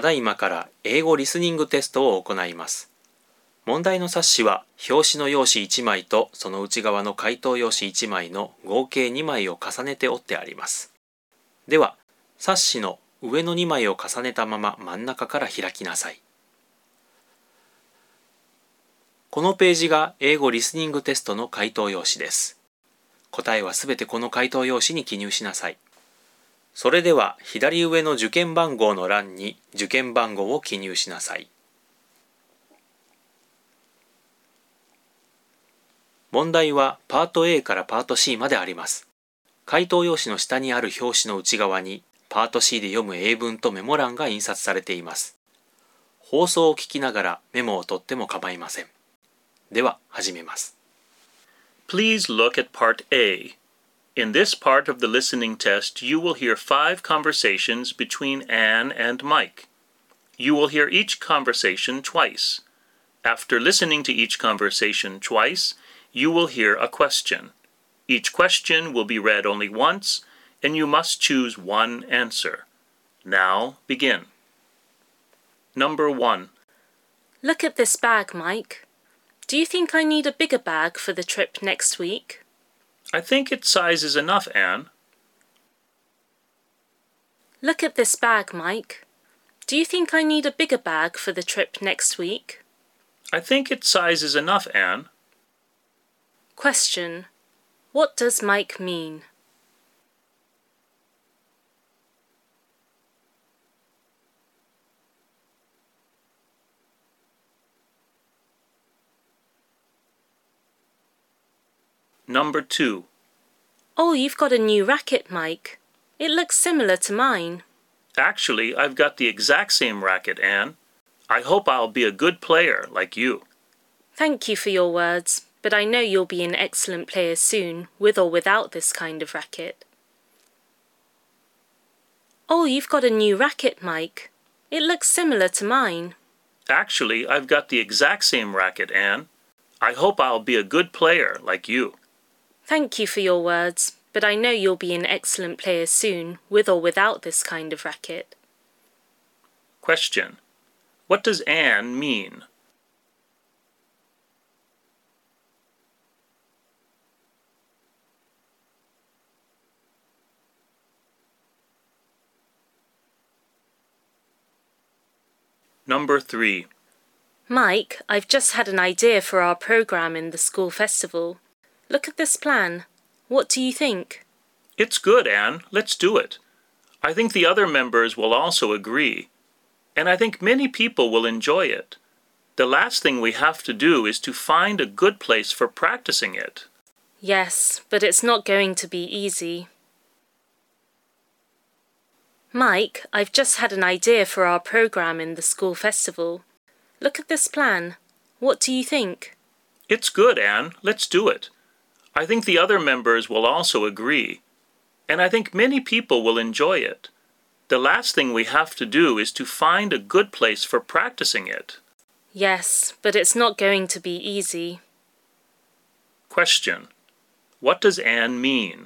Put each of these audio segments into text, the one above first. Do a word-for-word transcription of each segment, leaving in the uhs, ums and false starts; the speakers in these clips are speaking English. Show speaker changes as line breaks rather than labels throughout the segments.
だいまから英語リスニングテストを行います。問題の冊子は表紙の用紙いちまいとその内側の回答用紙いちまいの合計にまいを重ねて折ってあります。では、冊子の上のにまいを重ねたまま真ん中から開きなさい。このページが英語リスニングテストの回答用紙です。答えはすべてこの回答用紙に記入しなさい。それでは左上の受験番号の欄に受験番号を記入しなさい。問題はパート A からパート C まであります。回答用紙の下にある表紙の内側にパート C で読む英文とメモ欄が印刷されています。放送を聞きながらメモを取っても構いません。では始めます。
Please look at Part A. In this part of the listening test, you will hear five conversations between Anne and Mike. You will hear each conversation twice. After listening to each conversation twice, you will hear a question. Each question will be read only once, and you must choose one answer. Now, begin. Number one.
Look at this bag, Mike. Do you think I need a bigger bag for the trip next week?
I think its size is enough, Anne.
Look at this bag, Mike. Do you think I need a bigger bag for the trip next week?
I think its size is enough, Anne.
Question. What does Mike mean?
Number two.
Oh, you've got a new racket, Mike. It looks similar to mine.
Actually, I've got the exact same racket, Anne. I hope I'll be a good player like you.
Thank you for your words, but I know you'll be an excellent player soon, with or without this kind of racket. Oh, you've got a new racket, Mike. It looks similar to mine.
Actually, I've got the exact same racket, Anne. I hope I'll be a good player like you.
Thank you for your words, but I know you'll be an excellent player soon, with or without this kind of racket.
Question. What does Anne mean? Number three.
Mike, I've just had an idea for our program in the school festival. Look at this plan. What do you think?
It's good, Anne. Let's do it. I think the other members will also agree. And I think many people will enjoy it. The last thing we have to do is to find a good place for practicing it.
Yes, but it's not going to be easy. Mike, I've just had an idea for our program in the school festival. Look at this plan. What do you think?
It's good, Anne. Let's do it. I think the other members will also agree. And I think many people will enjoy it. The last thing we have to do is to find a good place for practicing it.
Yes, but it's not going to be easy.
Question. What does Anne mean?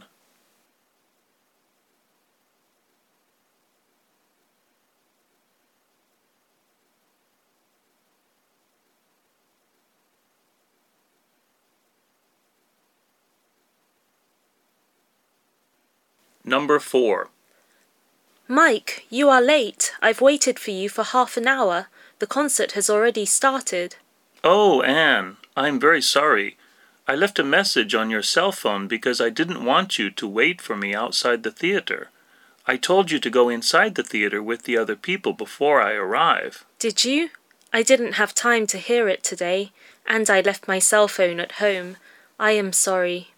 Number four.
Mike, you are late. I've waited for you for half an hour. The concert has already started.
Oh, Anne, I'm very sorry. I left a message on your cell phone because I didn't want you to wait for me outside the theater. I told you to go inside the theater with the other people before I arrive.
Did you? I didn't have time to hear it today, and I left my cell phone at home. I am sorry.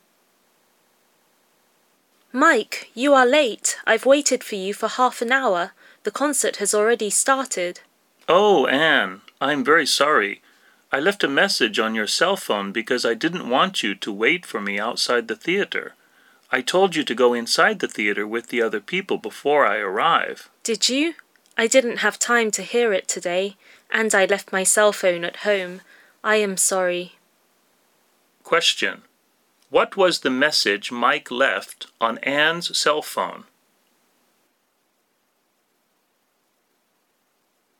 Mike, you are late. I've waited for you for half an hour. The concert has already started.
Oh, Anne, I'm very sorry. I left a message on your cell phone because I didn't want you to wait for me outside the theater. I told you to go inside the theater with the other people before I arrive.
Did you? I didn't have time to hear it today, and I left my cell phone at home. I am sorry.
Question. What was the message Mike left on Anne's cell phone?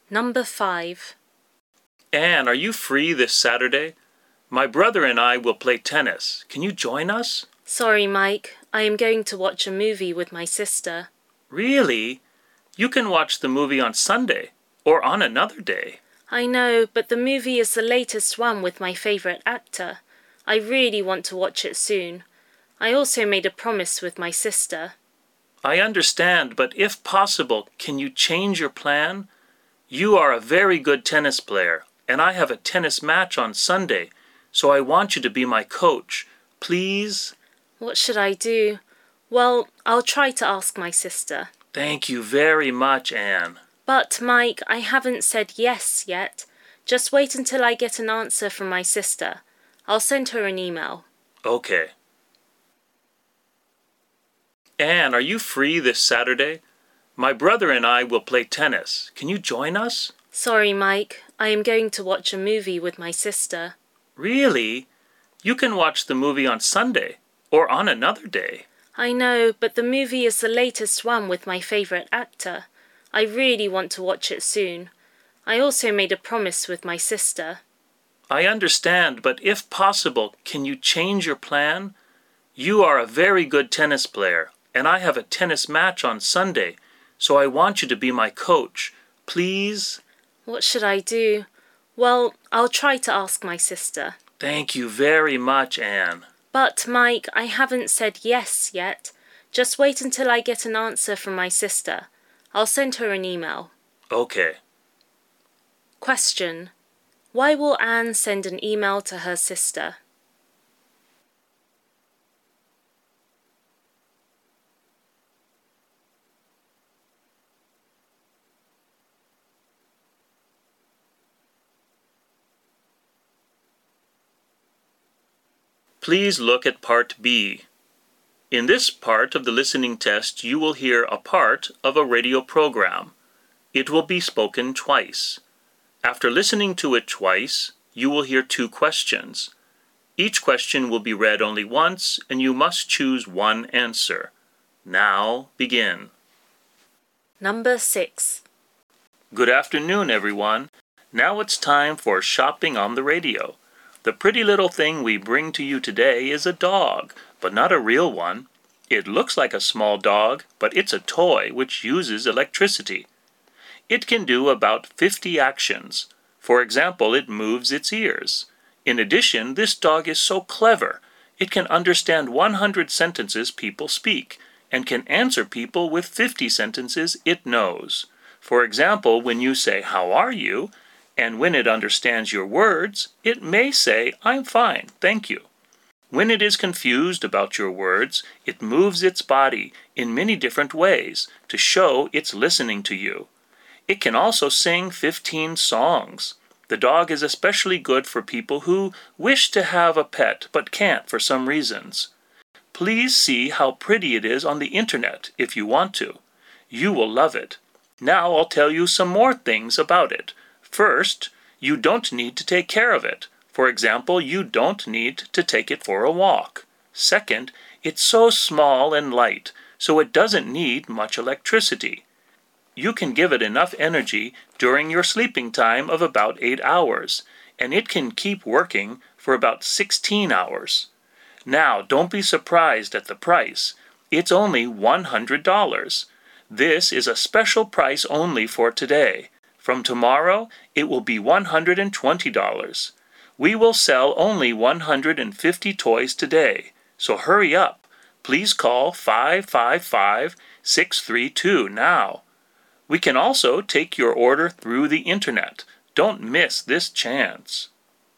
Number five.
Anne, are you free this Saturday? My brother and I will play tennis. Can you join us?
Sorry, Mike. I am going to watch a movie with my sister.
Really? You can watch the movie on Sunday or on another day.
I know, but the movie is the latest one with my favorite actor. I really want to watch it soon. I also made a promise with my sister.
I understand, but if possible, can you change your plan? You are a very good tennis player, and I have a tennis match on Sunday, so I want you to be my coach. Please?
What should I do? Well, I'll try to ask my sister.
Thank you very much, Anne.
But, Mike, I haven't said yes yet. Just wait until I get an answer from my sister. I'll send her an email.
Okay. Anne, are you free this Saturday? My brother and I will play tennis. Can you join us?
Sorry, Mike. I am going to watch a movie with my sister.
Really? You can watch the movie on Sunday or on another day.
I know, but the movie is the latest one with my favorite actor. I really want to watch it soon. I also made a promise with my sister.
I understand, but if possible, can you change your plan? You are a very good tennis player, and I have a tennis match on Sunday, so I want you to be my coach. Please?
What should I do? Well, I'll try to ask my sister.
Thank you very much, Anne.
But, Mike, I haven't said yes yet. Just wait until I get an answer from my sister. I'll send her an email.
Okay.
Question. Why will Anne send an email to her sister?
Please look at Part B. In this part of the listening test, you will hear a part of a radio program. It will be spoken twice. After listening to it twice, you will hear two questions. Each question will be read only once, and you must choose one answer. Now, begin.
Number six.
Good afternoon, everyone. Now it's time for Shopping on the Radio. The pretty little thing we bring to you today is a dog, but not a real one. It looks like a small dog, but it's a toy which uses electricity. It can do about fifty actions. For example, it moves its ears. In addition, this dog is so clever. It can understand one hundred sentences people speak, and can answer people with fifty sentences it knows. For example, when you say, "How are you?" and when it understands your words, it may say, "I'm fine, thank you." When it is confused about your words, it moves its body in many different ways to show it's listening to you. It can also sing fifteen songs. The dog is especially good for people who wish to have a pet but can't for some reasons. Please see how pretty it is on the internet if you want to. You will love it. Now I'll tell you some more things about it. First, you don't need to take care of it. For example, you don't need to take it for a walk. Second, it's so small and light, so it doesn't need much electricity. You can give it enough energy during your sleeping time of about eight hours, and it can keep working for about sixteen hours. Now, don't be surprised at the price. It's only one hundred dollars. This is a special price only for today. From tomorrow, it will be one hundred twenty dollars. We will sell only one hundred fifty toys today, so hurry up. Please call five five five, six three two now. We can also take your order through the internet. Don't miss this chance.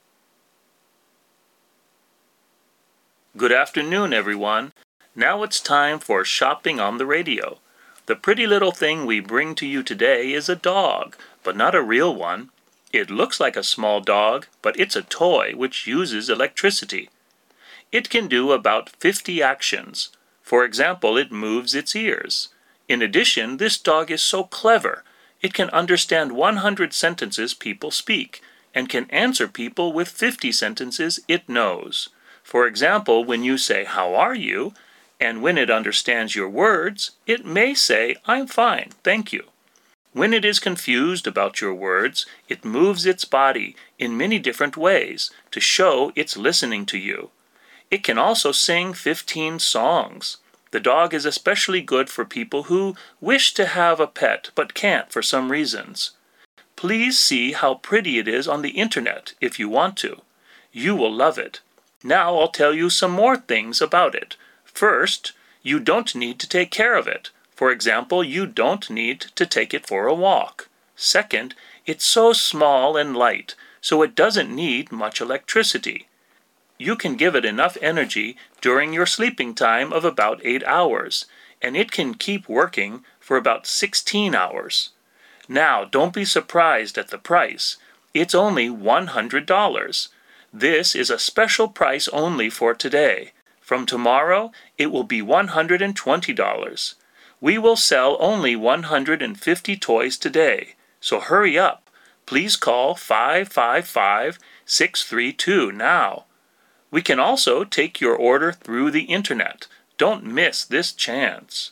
Good afternoon, everyone. Now it's time for Shopping on the Radio. The pretty little thing we bring to you today is a dog, but not a real one. It looks like a small dog, but it's a toy which uses electricity. It can do about fifty actions. For example, it moves its ears. In addition, this dog is so clever. It can understand one hundred sentences people speak, and can answer people with fifty sentences it knows. For example, when you say, "How are you?" and when it understands your words, it may say, "I'm fine, thank you." When it is confused about your words, it moves its body in many different ways to show it's listening to you. It can also sing fifteen songs. The dog is especially good for people who wish to have a pet but can't for some reasons. Please see how pretty it is on the internet if you want to. You will love it. Now I'll tell you some more things about it. First, you don't need to take care of it. For example, you don't need to take it for a walk. Second, it's so small and light, so it doesn't need much electricity. You can give it enough energy during your sleeping time of about eight hours, and it can keep working for about sixteen hours. Now, don't be surprised at the price. It's only one hundred dollars. This is a special price only for today. From tomorrow, it will be one hundred twenty dollars. We will sell only one hundred fifty toys today, so hurry up. Please call five five five, six three two now. We can also take your order through the internet. Don't miss this chance.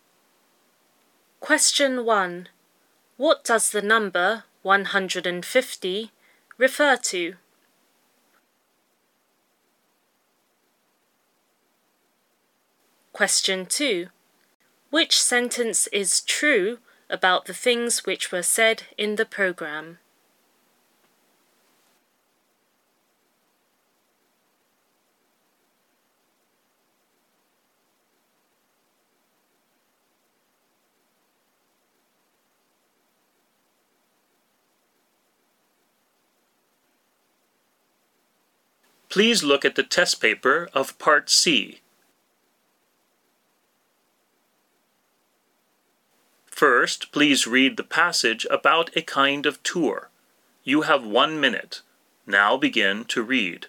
Question one. What does the number one hundred fifty refer to? Question two. Which sentence is true about the things which were said in the program?
Please look at the test paper of Part C. First, please read the passage about a kind of tour. You have one minute. Now begin to read.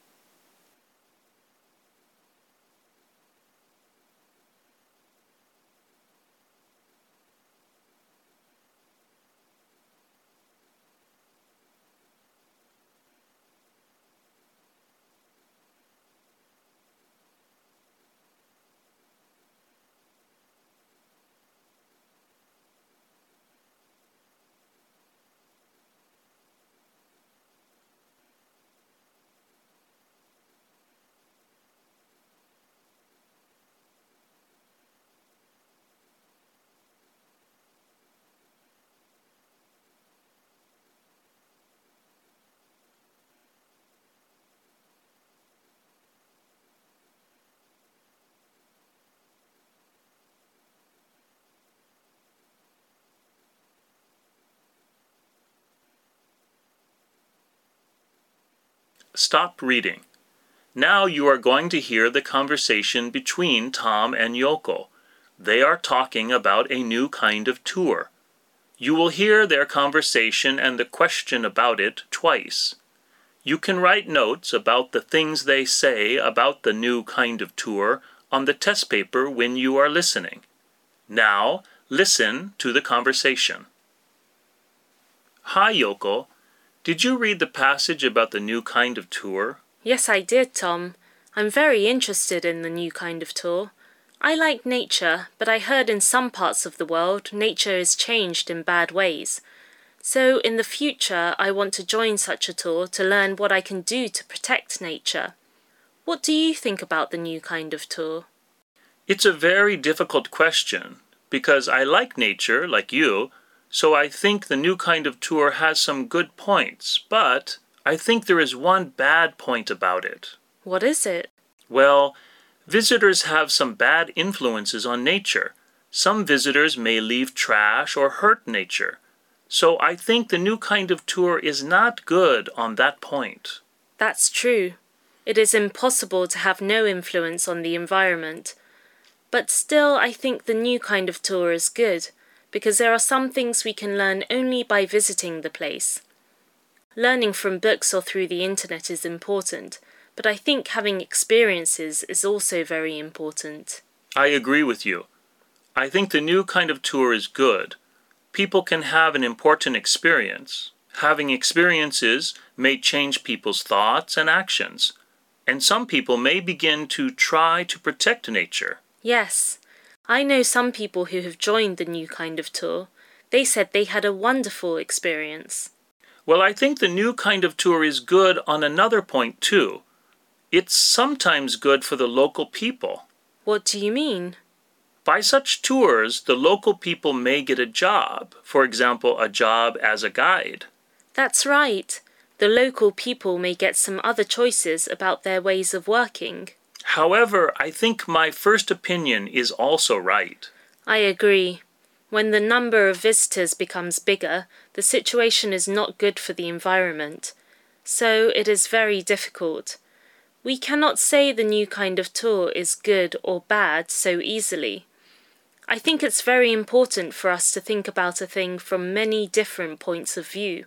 Stop reading. Now you are going to hear the conversation between Tom and Yoko. They are talking about a new kind of tour. You will hear their conversation and the question about it twice. You can write notes about the things they say about the new kind of tour on the test paper when you are listening. Now, listen to the conversation. Hi, Yoko. Did you read the passage about the new kind of tour?
Yes, I did, Tom. I'm very interested in the new kind of tour. I like nature, but I heard in some parts of the world nature is changed in bad ways. So in the future, I want to join such a tour to learn what I can do to protect nature. What do you think about the new kind of tour?
It's a very difficult question, because I like nature, like you, so I think the new kind of tour has some good points, but I think there is one bad point about it.
What is it?
Well, visitors have some bad influences on nature. Some visitors may leave trash or hurt nature. So I think the new kind of tour is not good on that point.
That's true. It is impossible to have no influence on the environment. But still, I think the new kind of tour is good, because there are some things we can learn only by visiting the place. Learning from books or through the internet is important, but I think having experiences is also very important.
I agree with you. I think the new kind of tour is good. People can have an important experience. Having experiences may change people's thoughts and actions, and some people may begin to try to protect nature.
Yes. I know some people who have joined the new kind of tour. They said they had a wonderful experience.
Well, I think the new kind of tour is good on another point too. It's sometimes good for the local people.
What do you mean?
By such tours, the local people may get a job, for example, a job as a guide.
That's right. The local people may get some other choices about their ways of working.
However, I think my first opinion is also right.
I agree. When the number of visitors becomes bigger, the situation is not good for the environment. So it is very difficult. We cannot say the new kind of tour is good or bad so easily. I think it's very important for us to think about a thing from many different points of view.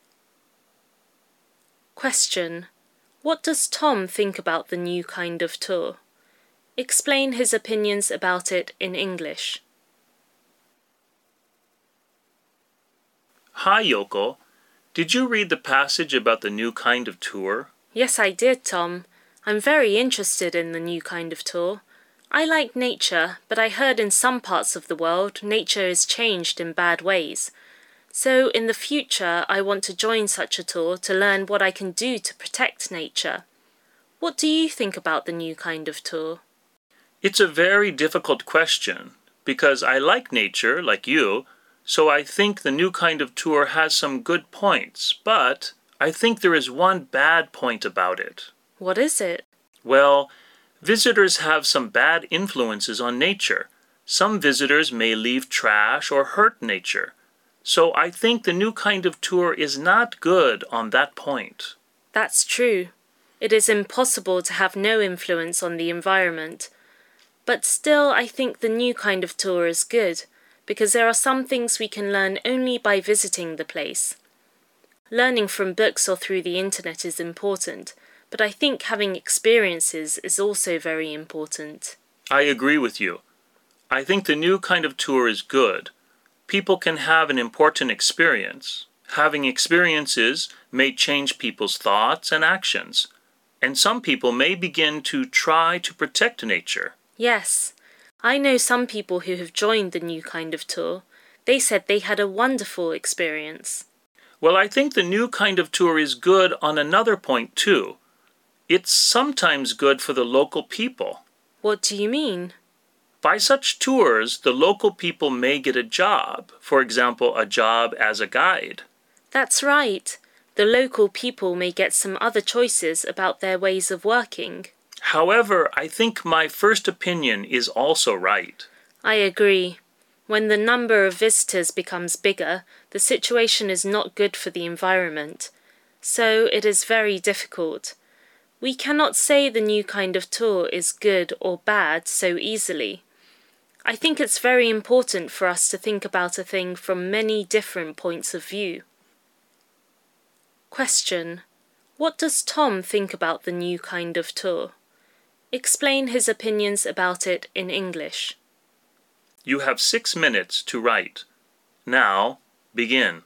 Question: What does Tom think about the new kind of tour? Explain his opinions about it in English.
Hi, Yoko. Did you read the passage about the new kind of tour?
Yes, I did, Tom. I'm very interested in the new kind of tour. I like nature, but I heard in some parts of the world nature is changed in bad ways. So in the future, I want to join such a tour to learn what I can do to protect nature. What do you think about the new kind of tour?
It's a very difficult question, because I like nature, like you, so I think the new kind of tour has some good points, but I think there is one bad point about it.
What is it?
Well, visitors have some bad influences on nature. Some visitors may leave trash or hurt nature. So I think the new kind of tour is not good on that point.
That's true. It is impossible to have no influence on the environment. But still, I think the new kind of tour is good, because there are some things we can learn only by visiting the place. Learning from books or through the internet is important, but I think having experiences is also very important.
I agree with you. I think the new kind of tour is good. People can have an important experience. Having experiences may change people's thoughts and actions, and some people may begin to try to protect nature.
Yes, I know some people who have joined the new kind of tour. They said they had a wonderful experience.
Well, I think the new kind of tour is good on another point too. It's sometimes good for the local people.
What do you mean?
By such tours, the local people may get a job, for example, a job as a guide.
That's right. The local people may get some other choices about their ways of working.
However, I think my first opinion is also right.
I agree. When the number of visitors becomes bigger, the situation is not good for the environment. So it is very difficult. We cannot say the new kind of tour is good or bad so easily. I think it's very important for us to think about a thing from many different points of view. Question: What does Tom think about the new kind of tour? Explain his opinions about it in English.
You have six minutes to write. Now, begin.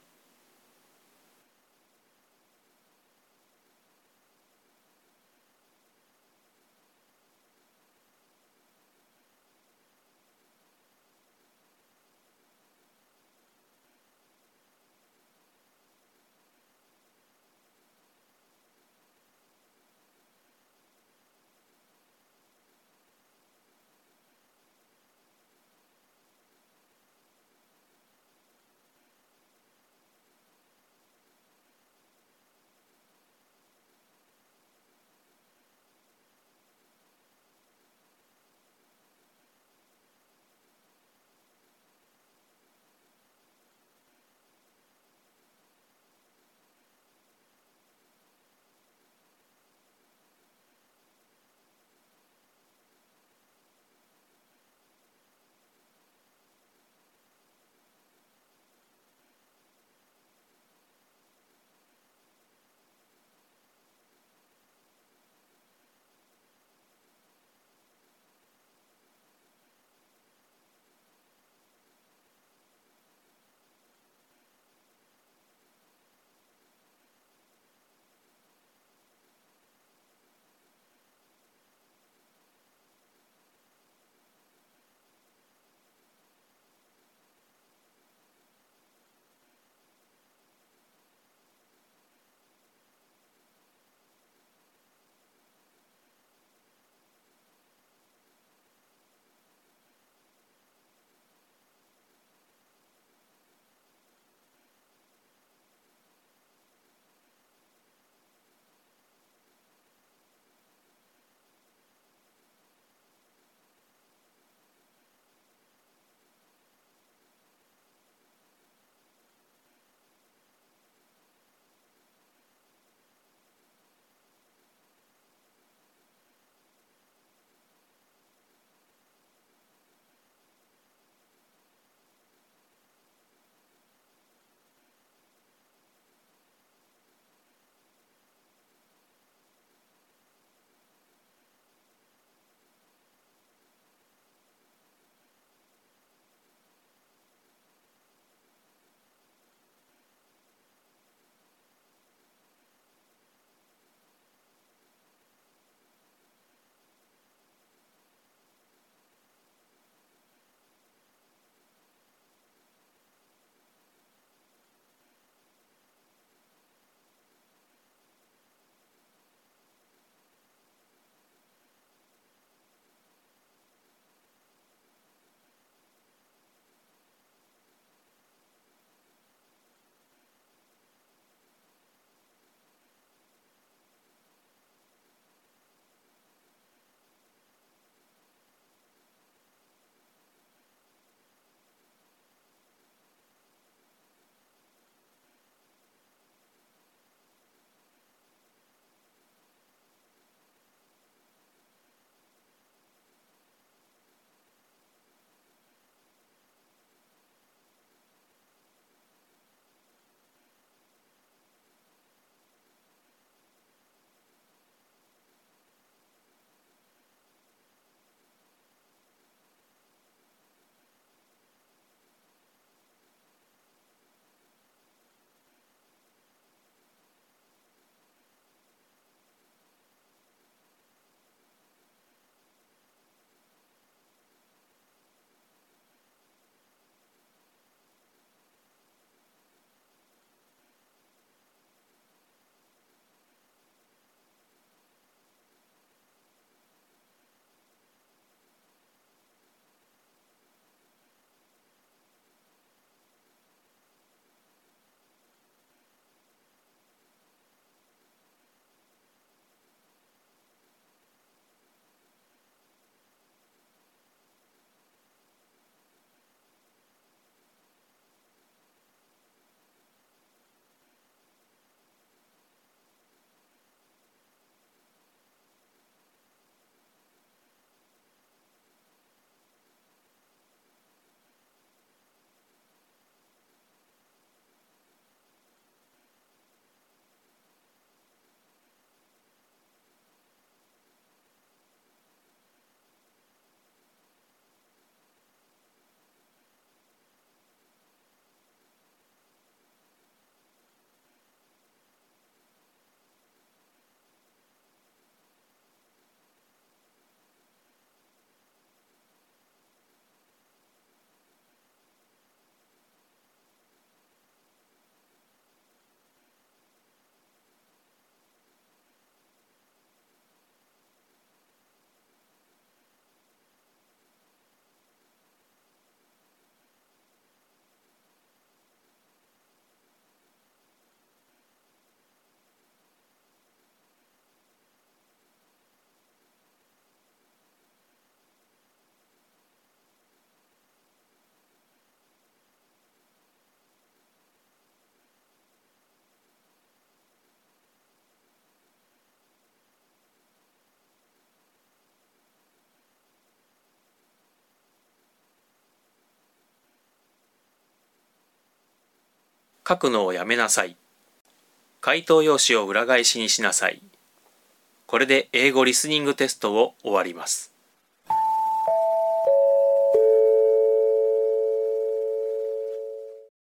書くのをやめなさい。回答用紙を裏返しにしなさい。これで英語リスニングテストを終わります。